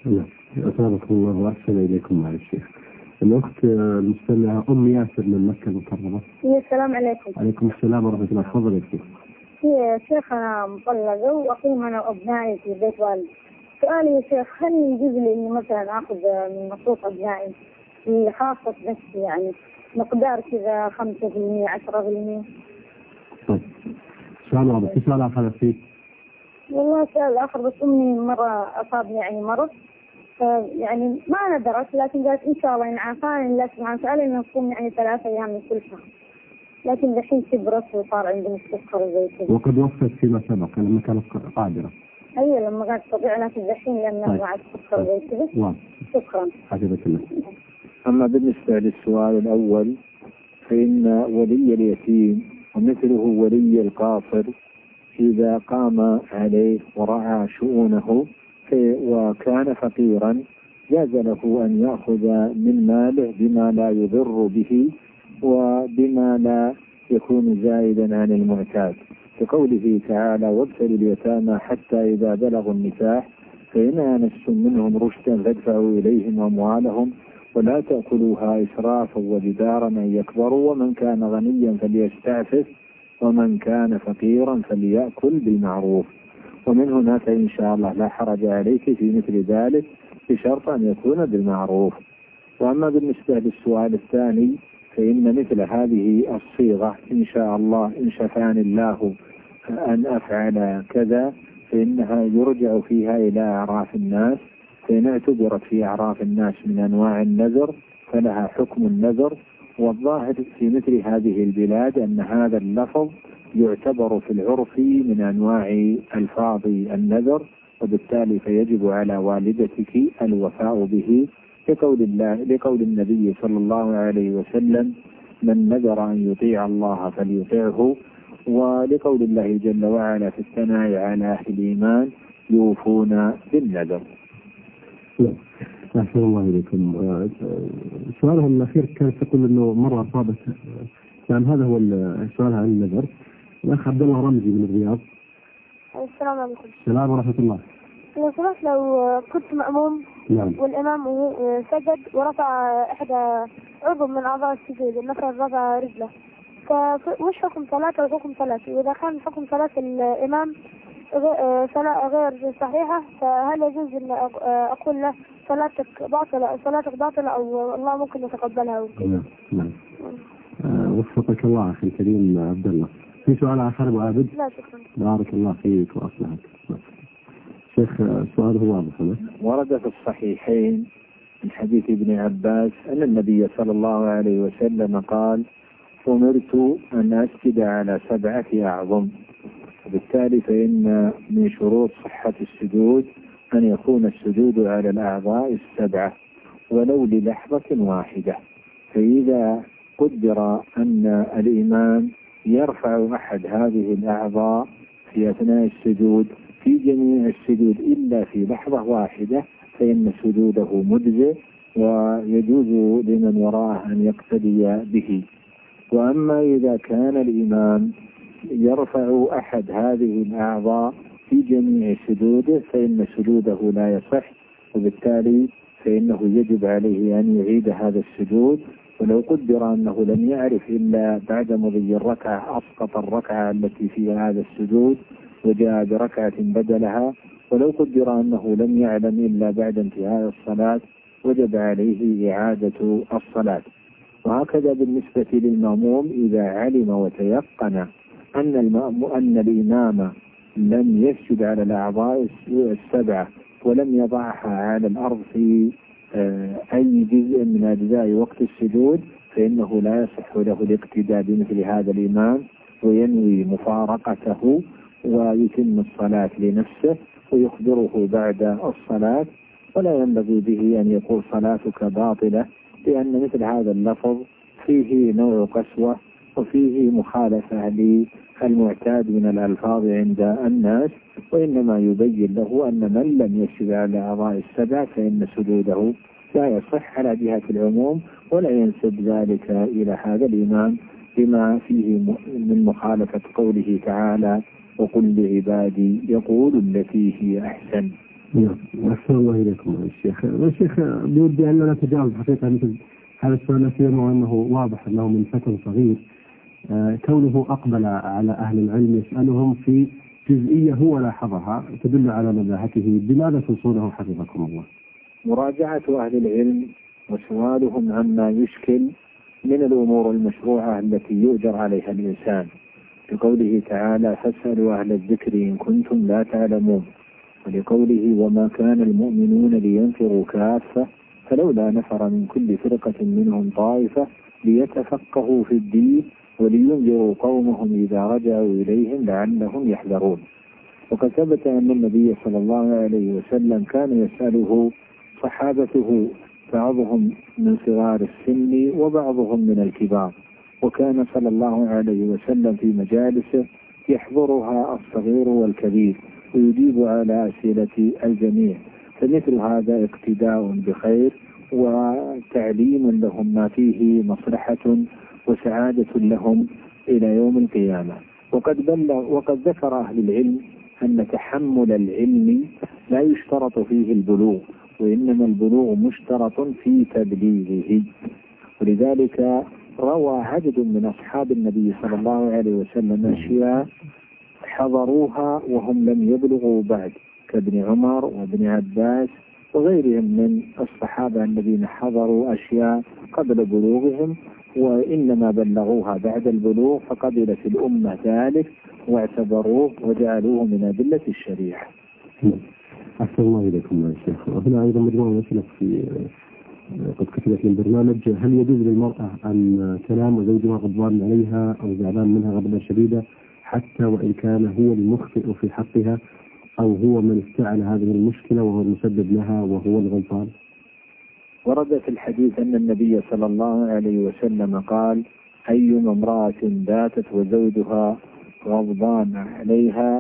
أثابكم الله وأحسن إليكم مع الشيخ. الأخت المستمعة أم ياسر من مكة المكرمة. السلام عليكم. عليكم السلام ورحمة الله. تفضل يا شيخ. يا شيخ أنا مطلقة وأقيم أنا وأبنائي في بيت والدي. سؤالي يا شيخ هل يجوز لي إني مثلا آخذ من مصروف أبنائي في خاصة نفسي، يعني مقدار كذا خمسة في المية عشرة في المية؟ طيب سؤال واضح. في سؤال آخر فيه؟ والله سؤال آخر بس أمي مرة أصابني يعني مرض يعني ما ندرت، لكن قالت إن شاء الله إن عافاني الله سبحانه وتعالى إنه نصوم يعني ثلاثة أيام من كل شهر، لكن دحين كبرت وصار عندي السكر وزي كذا. وقد وفت فيما سبق لما كانت قادرة. أيوة لما كانت تستطيع، لكن دحين لأنه مع السكر وزي كذا. شكرا. حفظك الله. أما بالنسبة للسؤال الأول فإن ولي اليتيم ومثله ولي القاصر إذا قام عليه ورعى شؤونه وكان فقيرا جاز له أن يأخذ من ماله بما لا يضر به وبما لا يكون زائدا عن المعتاد، كقوله تعالى وابتلوا اليتامى حتى إذا بلغوا النكاح فإن آنستم منهم رشدا فادفعوا إليهم أموالهم ولا تأكلوها إسرافا وبدارا أن يكبروا ومن كان غنيا فليستعفف ومن كان فقيرا فليأكل بالمعروف. ومن هنا فإن شاء الله لا حرج عليك في مثل ذلك بشرط أن يكون بالمعروف. وأما بالنسبة للسؤال الثاني فإن مثل هذه الصيغة إن شاء الله إن شفاني الله أن أفعل كذا فإنها يرجع فيها إلى أعراف الناس، فإن اعتبرت في أعراف الناس من أنواع النذر فلها حكم النذر. والظاهر في مثل هذه البلاد أن هذا اللفظ يعتبر في العرف من أنواع ألفاظ النذر، وبالتالي فيجب على والدتك الوفاء به لقول الله لقول النبي صلى الله عليه وسلم من نذر أن يطيع الله فليطيعه، ولقول الله جل وعلا في الثناء على أهل الإيمان يوفون بالنذر. أحسن الله إليكم. سؤالها الأخير كانت تقول إنه مرة أصابت، يعني هذا هو سؤالها عن النذر. الأخ عبد الله رمزي من الرياض. السلام عليكم. السلام ورحمة الله. لو سمحت لو كنت مأموم نعم. والإمام سجد ورفع إحدى عضو من أعضاء السجود مثلا رفع رجله، فوش حكم صلاته وحكم صلاته؟ وإذا كان حكم صلاة الإمام صلاة غير صحيحة فهل يجوز أن أقول له صلاتك باطلة صلاتك باطلة أو الله ممكن يتقبلها؟ نعم نعم. آه وفقك الله أخي الكريم عبد الله. في سؤال آخر أبو عابد؟ لا شكرا. بارك الله فيك وأصلحك. شيخ سؤاله واضح. ورد في الصحيحين من حديث ابن عباس أن النبي صلى الله عليه وسلم قال: أمرت أن أسجد على سبعة أعظم. وبالتالي فإن من شروط صحة السجود أن يكون السجود على الأعضاء السبعة ولو للحظة واحدة. فإذا قدر أن الإمام يرفع أحد هذه الأعضاء في أثناء السجود في جميع السجود إلا في لحظة واحدة فإن سجوده مجزئ ويجوز لمن وراءه أن يقتدي به. وأما إذا كان الإمام يرفع أحد هذه الأعضاء في جميع سجوده فإن سجوده لا يصح، وبالتالي فإنه يجب عليه أن يعيد هذا السجود. ولو قدر أنه لم يعرف إلا بعد مضي الركعة أسقط الركعة التي فيها هذا السجود وجاء بركعة بدلها. ولو قدر أنه لم يعلم إلا بعد انتهاء الصلاة وجب عليه إعادة الصلاة. وهكذا بالنسبة للمأموم إذا علم وتيقن أن المأموم أن الإمام لم يسجد على الأعضاء السبعة ولم يضعها على الأرض في أي جزء من أجزاء وقت السجود فإنه لا يصح له الاقتداء بمثل هذا الإمام وينوي مفارقته ويتم الصلاة لنفسه ويخبره بعد الصلاة. ولا ينبغي به أن يقول صلاتك باطلة، لأن مثل هذا اللفظ فيه نوع قسوة وفيه مخالفة للمعتاد من الألفاظ عند الناس، وإنما يبين له أن من لم يسجد على الأعضاء السبع فإن سجوده لا يصح على جهة العموم، ولا ينسب ذلك إلى هذا الإمام بما فيه من مخالفة قوله تعالى: وقل لعبادي يقول التي هي أحسن. أحسن الله إليكم الشيخ. الشيخ بودي أن لا نتجاوز حقيقة مثل هذا السؤال الأخير، وأنه واضح أنه من فتى صغير آه كونه أقبل على أهل العلم يسألهم في جزئية هو لاحظها تدل على نزاهته، بماذا توصونه حفظكم الله؟ مراجعة أهل العلم وسؤالهم عما يشكل من الأمور المشروعة التي يؤجر عليها الإنسان، لقوله تعالى: فاسألوا أهل الذكر إن كنتم لا تعلمون، ولقوله: وما كان المؤمنون لينفروا كافة فلولا نفر من كل فرقة منهم طائفة ليتفقهوا في الدين ولينذروا قومهم إذا رجعوا إليهم لعلهم يحذرون. وقد ثبت أن النبي صلى الله عليه وسلم كان يسأله صحابته بعضهم من صغار السن وبعضهم من الكبار، وكان صلى الله عليه وسلم في مجالسه يحضرها الصغير والكبير ويجيب على أسئلة الجميع، فمثل هذا اقتداء بخير وتعليم لهم ما فيه مصلحة وسعادة لهم إلى يوم القيامة. وقد بلغ وقد ذكر أهل العلم أن تحمل العلم لا يشترط فيه البلوغ، وإنما البلوغ مشترط في تبليغه. ولذلك روى عدد من أصحاب النبي صلى الله عليه وسلم أشياء حضروها وهم لم يبلغوا بعد، كابن عمر وابن عباس وغيرهم من الصحابة الذين حضروا أشياء قبل بلوغهم وإنما بلغوها بعد البلوغ، فقبلت الأمة ذلك واعتبروه وجعلوه من أدلة الشريعة. أحسن الله إليكم يا شيخ. وهنا أيضا مجموعة مسألة في قد كتبت من برنامج: هل يجوز للمرأة أن تنام وزوجها غضبان عليها أو زعلان منها غضبا شديدا حتى وإن كان هو المخطئ في حقها أو هو من استعان هذه المشكلة وهو المسبب لها وهو الغلطان؟ ورد في الحديث أن النبي صلى الله عليه وسلم قال: أيما امرأة باتت وزوجها غضبان عليها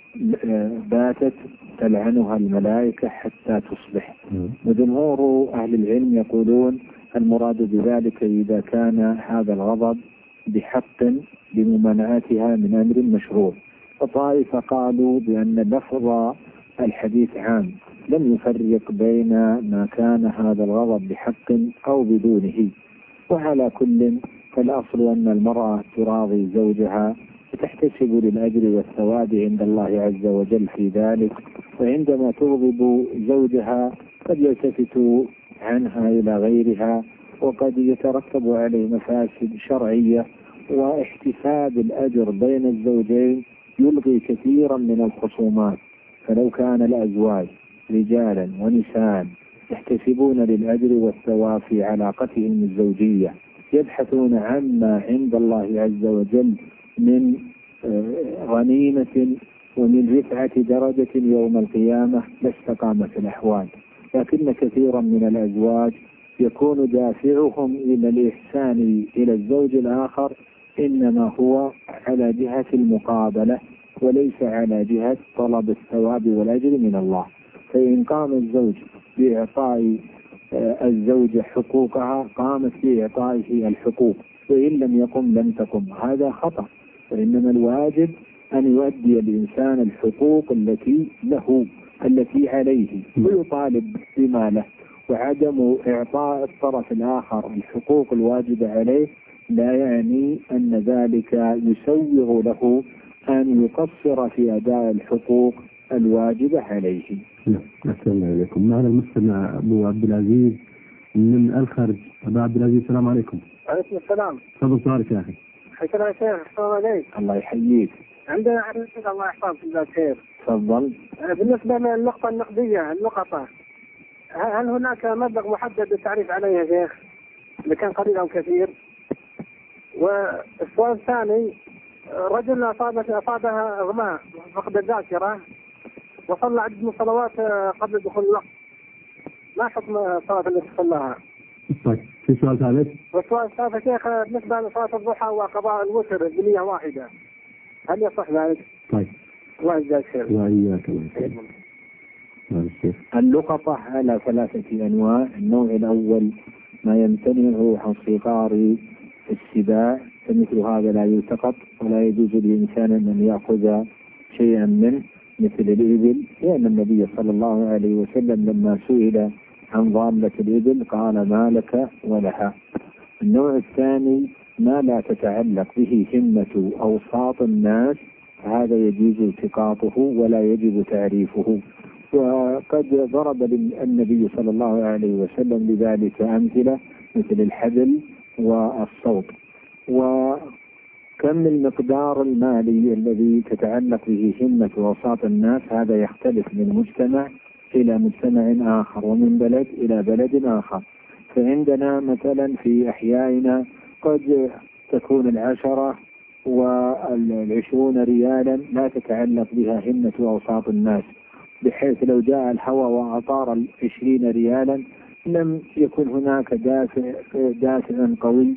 باتت تلعنها الملائكة حتى تصبح. وجمهور أهل العلم يقولون المراد بذلك إذا كان هذا الغضب بحق بممانعتها من أمر مشروع. وطائفة قالوا بأن لفظ الحديث عام، لم يفرق بين ما كان هذا الغضب بحق أو بدونه. وعلى كل فالأصل أن المرأة تراضي زوجها وتحتسب للأجر والثواب عند الله عز وجل في ذلك، وعندما تغضب زوجها قد يلتفت عنها إلى غيرها، وقد يترتب عليه مفاسد شرعية، واحتساب الأجر بين الزوجين يلغي كثيرا من الخصومات. فلو كان الأزواج رجالا ونساء يحتسبون للأجر والثواب في علاقتهم الزوجية، يبحثون عما عند الله عز وجل من غنيمة ومن رفعة درجة يوم القيامة لاستقامت الأحوال. لكن كثيرا من الأزواج يكون دافعهم إلى الإحسان إلى الزوج الآخر إنما هو على جهة المقابلة وليس على جهة طلب الثواب والأجر من الله. فإن قام الزوج بإعطاء الزوجة حقوقها قامت بإعطائه الحقوق، وإن لم يقم لم تقم. هذا خطأ، فإنما الواجب أن يؤدي الإنسان الحقوق التي له التي عليه ويطالب بما له، وعدم إعطاء الطرف الآخر الحقوق الواجبة عليه لا يعني أن ذلك يسوغ له أن يقصر في أداء الحقوق الواجبة عليه. نعم، أسلم عليكم. معنا المستمع أبو عبد العزيز من الخارج. أبو عبد العزيز السلام عليكم. عليكم السلام. تفضل سؤالك يا أخي. حياك الله يا شيخ. السلام عليك. الله يحييك. عندنا عرفت الله يحفظك جزاك خير. تفضل. بالنسبة للنقطة النقدية اللقطة، هل هناك مبلغ محدد للتعريف عليه يا شيخ؟ إذا كان قليل أو كثير؟ والسؤال الثاني، رجل أصابت أصابها إغماء فقد الذاكرة وصلى عدد من الصلوات قبل دخول الوقت، ما حكم الصلاة التي صلاها؟ طيب، في سؤال ثالث؟ والسؤال الثالث يا شيخ بالنسبة لصلاة الضحى وقضاء الوتر بنية واحدة، هل يصح ذلك؟ طيب. الله يجزاك خير. وإياك الله. اللقطة على ثلاثة أنواع. النوع الأول ما يمتنع عن صغار السباع، فمثل هذا لا يلتقط ولا يجوز للإنسان أن يأخذ شيئا منه مثل الإبل، لأن النبي صلى الله عليه وسلم لما سئل عن ضالة الإبل قال ما لك ولها. النوع الثاني ما لا تتعلق به همة أوساط الناس، هذا يجوز التقاطه ولا يجب تعريفه، وقد ضرب النبي صلى الله عليه وسلم لذلك أمثلة مثل الحبل والصوت. وكم المقدار المالي الذي تتعلق به همة أوساط الناس هذا يختلف من مجتمع إلى مجتمع آخر ومن بلد إلى بلد آخر. فعندنا مثلا في أحيائنا قد تكون العشرة والعشرون ريالا لا تتعلق بها همة أوساط الناس، بحيث لو جاء الهوى وأطار العشرين ريالا لم يكن هناك دافع دافع قوي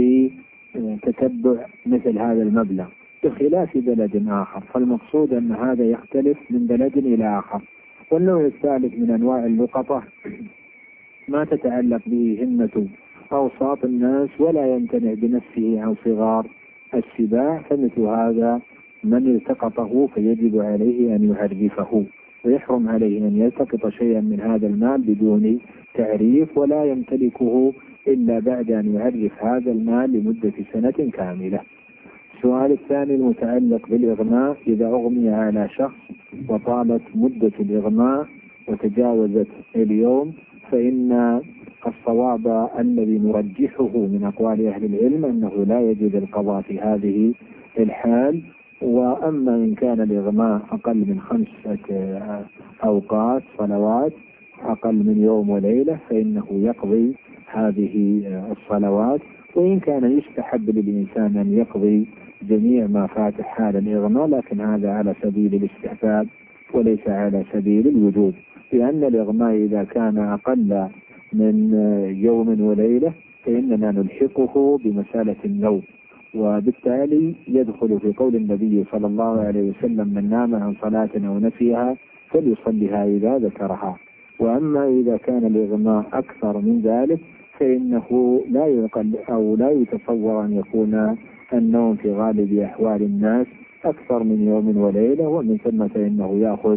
لتتبع مثل هذا المبلغ بخلاف بلد آخر. فالمقصود أن هذا يختلف من بلد إلى آخر. والنوع الثالث من أنواع اللقطة ما تتعلق به همة أوساط الناس ولا يمتنع بنفسه عن صغار السباع، فمثل هذا من التقطه فيجب عليه أن يعرفه، ويحرم عليه أن يلتقط شيئا من هذا المال بدون تعريف، ولا يمتلكه إلا بعد أن يعرف هذا المال لمدة سنة كاملة. السؤال الثاني المتعلق بالإغماء، إذا أغمي على شخص وطالت مدة الإغماء وتجاوزت اليوم، فإن الصواب الذي نرجحه من أقوال أهل العلم أنه لا يجوز القضاء في هذه الحال. وأما إن كان الإغماء أقل من خمسة أوقات صلوات أقل من يوم وليلة فإنه يقضي هذه الصلوات. وإن كان يستحب للإنسان أن يقضي جميع ما فات حال الإغماء، لكن هذا على سبيل الاستحباب وليس على سبيل الوجوب، لأن الإغماء إذا كان أقل من يوم وليلة فإننا نلحقه بمسألة النوم، وبالتالي يدخل في قول النبي صلى الله عليه وسلم من نام عن صلاة أو نسيها فليصليها إذا ذكرها. وأما إذا كان الإغماء أكثر من ذلك فإنه لا يقل أو لا يتصور أن يكون النوم في غالب أحوال الناس أكثر من يوم وليلة، ومن ثم فإنه يأخذ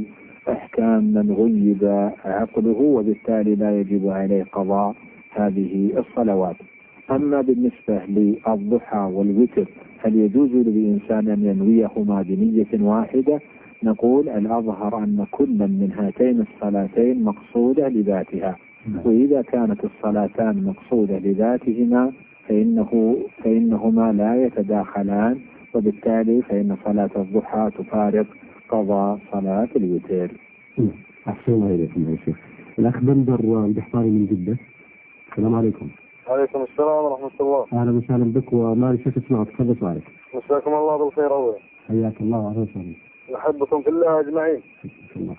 أحكام من غيب عقله، وبالتالي لا يجب عليه قضاء هذه الصلوات. أما بالنسبة للضحى والوتر هل يجوز للإنسان أن ينويهما بنية واحدة؟ نقول الأظهر أن كل من هاتين الصلاتين مقصودة لذاتها، وإذا كانت الصلاتان مقصودة لذاتهما فإنه فإنهما لا يتداخلان، وبالتالي فإن صلاة الضحى تفارق قضاء صلاة الوتر. أحسن الله إليكم يا شيخ. الأخ بندر البحطاني من جدة. السلام عليكم. عليكم السلام ورحمة الله. أهلا وسهلا بك، وما شك اسمعك، تفضل سؤالك. مساكم الله بالخير أولا. حياك الله وأهلا وسهلا. نحبكم في الله أجمعين. حياك الله.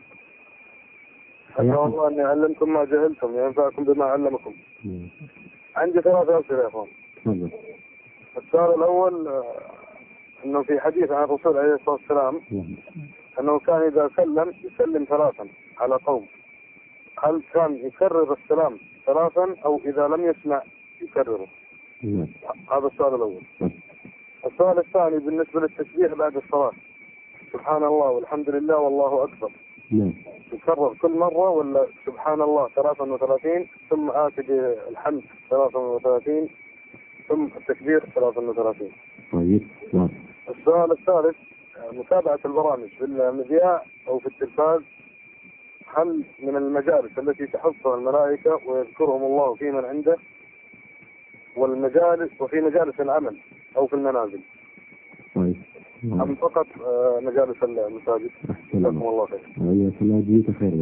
أسأل الله أن يعلمكم ما جهلتم وينفعكم بما علمكم. عندي ثلاثة أسئلة يا أخوان. تفضل. السؤال الأول أنه في حديث عن الرسول عليه الصلاة والسلام أنه كان إذا سلم يسلم ثلاثا على قوم، هل كان يكرر السلام ثلاثا أو إذا لم يسمع يكرره؟ هذا السؤال الأول. السؤال الثاني بالنسبة للتسبيح بعد الصلاة، سبحان الله والحمد لله والله أكبر، يكرر كل مرة ولا سبحان الله ثلاثا وثلاثين ثم آتي الحمد ثلاثا وثلاثين ثم التكبير ثلاثا وثلاثين؟ طيب. السؤال الثالث متابعة البرامج في المذياع أو في التلفاز، هل من المجالس التي تحفها الملائكة ويذكرهم الله في من عنده، والمجالس وفي مجالس العمل أو في المنازل؟ طيب. أم فقط مجالس المساجد؟ جزاكم الله خير. وإياك الله يجزيك خير.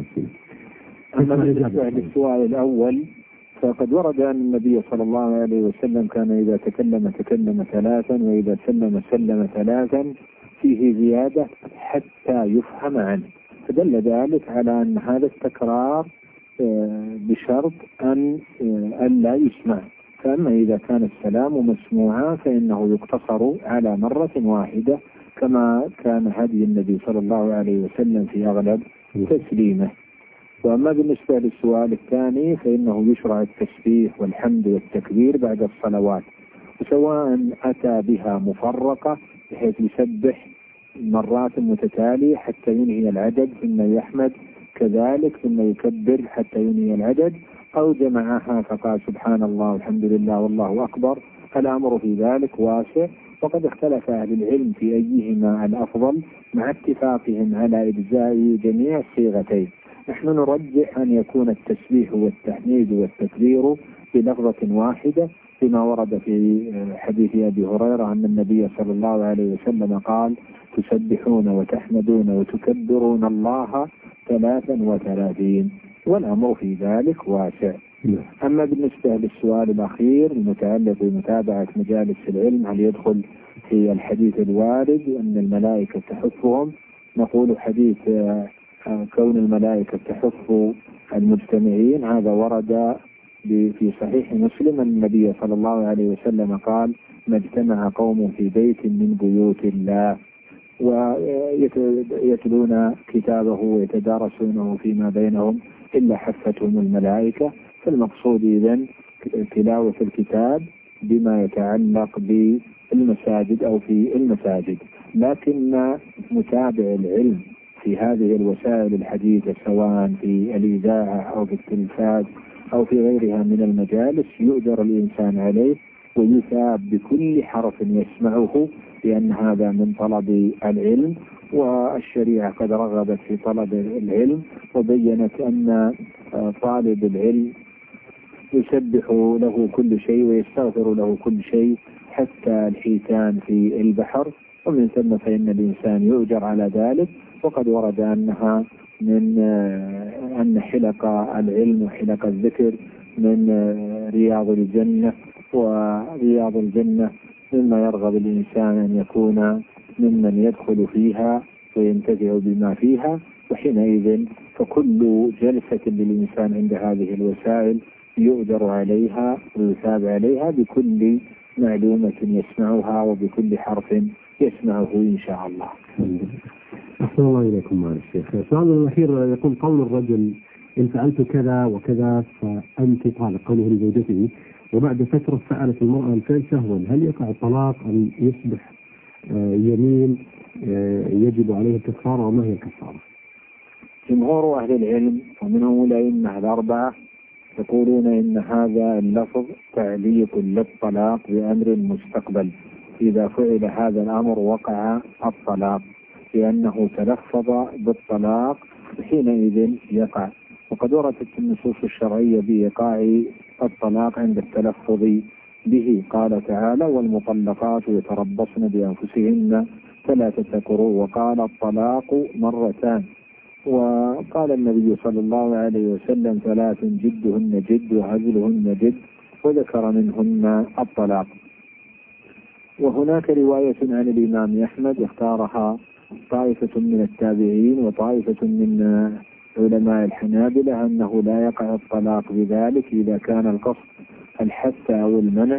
أما بالنسبة للسؤال الأول فقد ورد أن النبي صلى الله عليه وسلم كان إذا تكلم تكلم ثلاثا، وإذا سلم سلم ثلاثا، فيه زيادة حتى يفهم عنه، فدل ذلك على أن هذا التكرار بشرط أن أن لا يسمع. فأما إذا كان السلام مسموعا فإنه يقتصر على مرة واحدة كما كان هدي النبي صلى الله عليه وسلم في أغلب تسليمه. وأما بالنسبة للسؤال الثاني فإنه يشرع التسبيح والحمد والتكبير بعد الصلوات، سواء أتى بها مفرقة بحيث يسبح مرات متتالية حتى ينهي العدد ثم يحمد كذلك ثم يكبر حتى ينهي العدد، أو جمعها فقال سبحان الله والحمد لله والله أكبر. الأمر في ذلك واسع، وقد اختلف أهل العلم في أيهما الأفضل مع اتفاقهم على إجزاء جميع الصيغتين. نحن نرجح أن يكون التسبيح والتحميد والتكبير بلفظة واحدة، فيما ورد في حديث أبي هريرة أن النبي صلى الله عليه وسلم قال تسبحون وتحمدون وتكبرون الله ثلاثا وثلاثين، والأمر في ذلك واسع. أما بالنسبة للسؤال الأخير المتعلق بمتابعة مجالس العلم، هل يدخل في الحديث الوارد أن الملائكة تحفهم؟ نقول حديث كون الملائكة تحف المجتمعين هذا ورد في صحيح مسلم أن النبي صلى الله عليه وسلم قال ما اجتمع قوم في بيت من بيوت الله ويتلون كتابه ويتدارسونه فيما بينهم إلا حفتهم الملائكة. فالمقصود إذن تلاوة الكتاب بما يتعلق بالمساجد أو في المساجد، لكن متابع العلم في هذه الوسائل الحديثة سواء في الإذاعة أو في التلفاز أو في غيرها من المجالس يؤجر الإنسان عليه ويثاب بكل حرف يسمعه، لأن هذا من طلب العلم، والشريعة قد رغبت في طلب العلم وبينت أن طالب العلم يسبح له كل شيء ويستغفر له كل شيء حتى الحيتان في البحر، ومن ثم فإن الإنسان يؤجر على ذلك. وقد ورد أنها من أن حلق العلم وحلق الذكر من رياض الجنة، ورياض الجنة مما يرغب الإنسان أن يكون ممن يدخل فيها وينتفع بما فيها، وحينئذ فكل جلسة للإنسان عند هذه الوسائل يؤجر عليها ويثاب عليها بكل معلومة يسمعها وبكل حرف يسمعه إن شاء الله. أحسن الله إليكم معالي الشيخ. السؤال الأخير يقول قول الرجل إن فعلت كذا وكذا فأنت طالق، قوله لزوجته، وبعد فترة فعلت المرأة الفعل سهوا، هل يقع الطلاق أم يصبح يمين يجب عليه الكفارة وما هي الكفارة؟ جمهور أهل العلم ومنهم الأئمة الأربعة يقولون إن هذا اللفظ تعليق للطلاق بأمر مستقبل، إذا فعل هذا الأمر وقع الطلاق، لأنه تلفظ بالطلاق حينئذ يقع. وقد وردت النصوص الشرعية بإيقاع الطلاق عند التلفظ به، قال تعالى: والمطلقات يتربصن بأنفسهن ثلاثة قروء، وقال الطلاق مرتان، وقال النبي صلى الله عليه وسلم: ثلاث جدهن جد وهزلهن جد، وذكر منهن الطلاق. وهناك رواية عن الإمام أحمد اختارها طائفة من التابعين وطائفة من علماء الحنابلة أنه لا يقع الطلاق بذلك إذا كان القصد الحث أو المنع،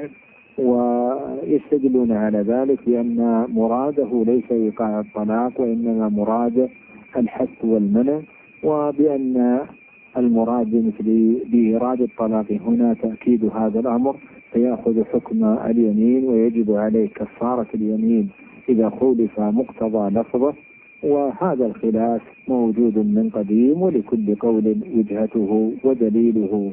ويستدلون على ذلك بأن مراده ليس إيقاع الطلاق وإنما مراده الحث والمنع، وبأن المراد مثل بإيراد الطلاق هنا تأكيد هذا الأمر فيأخذ حكم اليمين، ويجب عليه كفارة اليمين إذا خولف مقتضى لفظه. وهذا الخلاف موجود من قديم، ولكل قول وجهته ودليله.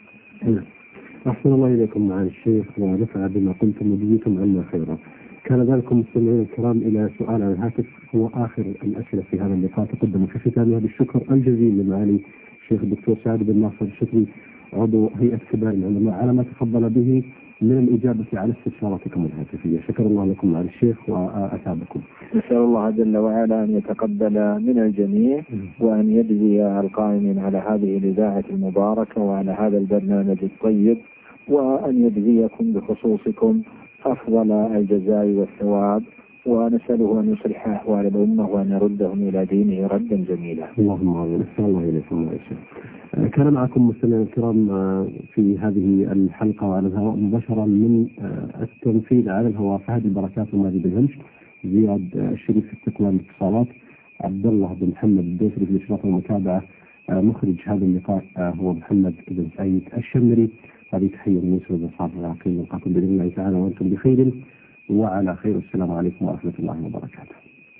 أحسن الله إليكم مع الشيخ ونفع بما قلتم وجزيتم عنا خيرا. كان ذلك مستمعين الكرام إلى سؤال على الهاتف هو آخر الأسئلة في هذا اللقاء، تقدم في ختامها بالشكر الجزيل لمعالي الشيخ الدكتور سعد بن ناصر الشكري عضو هيئة كبار العلماء على ما تفضل به من الإجابة على استفساراتكم الهاتفية. شكر الله لكم معالي الشيخ وأتابكم. نسأل الله جل وعلا أن يتقبل من الجميع وأن يجزي القائمين على هذه الإذاعة المباركة وعلى هذا البرنامج الطيب، وأن يجزيكم بخصوصكم أفضل الجزاء والثواب، ونسأله أن يصلح أحوال الأمة وأن يردهم إلى دينه ردا جميلا. اللهم آمين. نسأل الله إليكم يا شيخ. كان معكم مستمعينا الكرام في هذه الحلقة وعلى الهواء مباشرة من التنفيذ على الهواء فهد البركات وماجد الهمش، زياد الشريف في استقبال الاتصالات، عبد الله بن محمد الدوسري في الإشراف والمتابعة، مخرج هذا اللقاء هو محمد بن سعيد الشمري. هذه تحية من يوسف بن صالح العقيل، نلقاكم بإذن الله تعالى وأنتم بخير وعلى خير. السلام عليكم ورحمة الله وبركاته.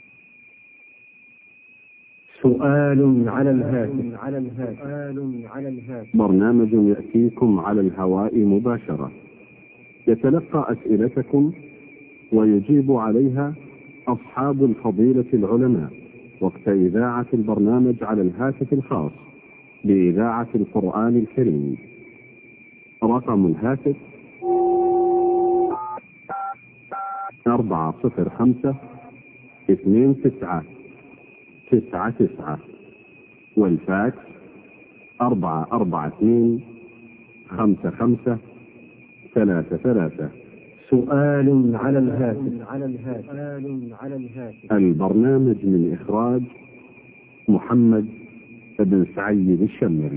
سؤال على الهاتف على الهاتف سؤال على الهاتف برنامج يأتيكم على الهواء مباشرة، يتلقى أسئلتكم ويجيب عليها أصحاب الفضيلة العلماء وقت إذاعة البرنامج على الهاتف الخاص بإذاعة القرآن الكريم. رقم الهاتف أربعة صفر خمسة اثنين تسعة تسعة تسعة، والفاكس أربعة أربعة اثنين خمسة خمسة ثلاثة ثلاثة. سؤال على الهاتف على الهاتف سؤال على الهاتف. البرنامج من إخراج محمد بن سعيد الشمري.